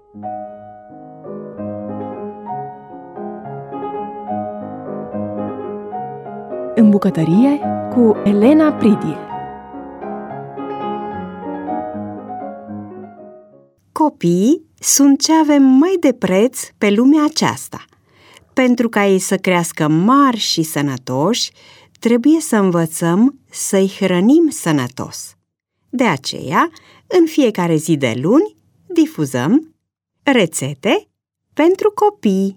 În bucătărie cu Elena Pridil. Copiii sunt ce avem mai de preț pe lumea aceasta. Pentru ca ei să crească mari și sănătoși, trebuie să învățăm să-i hrănim sănătos. De aceea, în fiecare zi de luni, difuzăm rețete pentru copii.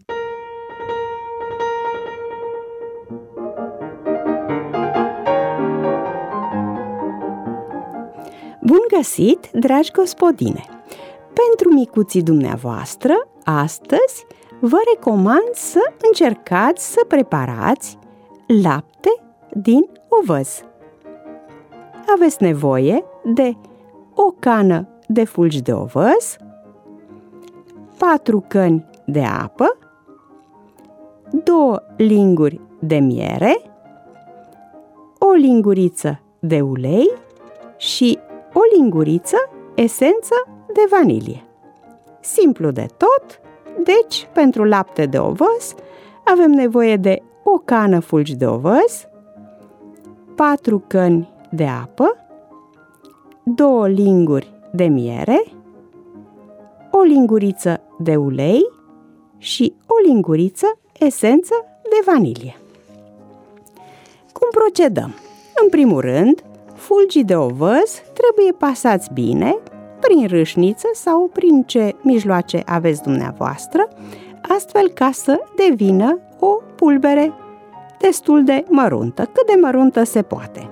Bun găsit, dragi gospodine! Pentru micuții dumneavoastră, astăzi vă recomand să încercați să preparați lapte din ovăz. Aveți nevoie de o cană de fulgi de ovăz, 4 căni de apă, 2 linguri de miere, o linguriță de ulei și o linguriță esență de vanilie. Simplu de tot, deci pentru lapte de ovăz avem nevoie de o cană fulgi de ovăz, 4 căni de apă, 2 linguri de miere, o linguriță de ulei și o linguriță esență de vanilie. Cum procedăm? În primul rând, fulgii de ovăz trebuie pasați bine prin râșniță sau prin ce mijloace aveți dumneavoastră, astfel ca să devină o pulbere destul de măruntă, cât de măruntă se poate.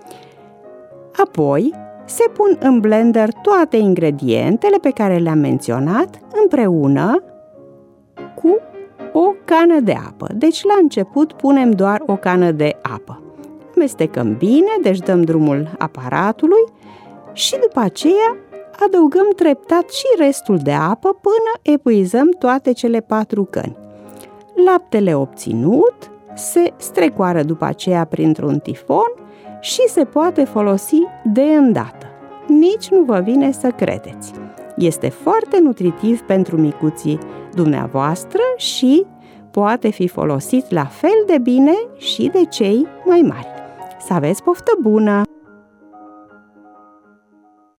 Apoi se pun în blender toate ingredientele pe care le-am menționat împreună cu o cană de apă. Deci la început punem doar o cană de apă. Amestecăm bine, deci dăm drumul aparatului și după aceea adăugăm treptat și restul de apă până epuizăm toate cele 4 căni. Laptele obținut se strecoară după aceea printr-un tifon și se poate folosi de îndată. Nici nu vă vine să credeți. Este foarte nutritiv pentru micuții dumneavoastră și poate fi folosit la fel de bine și de cei mai mari. Să aveți poftă bună!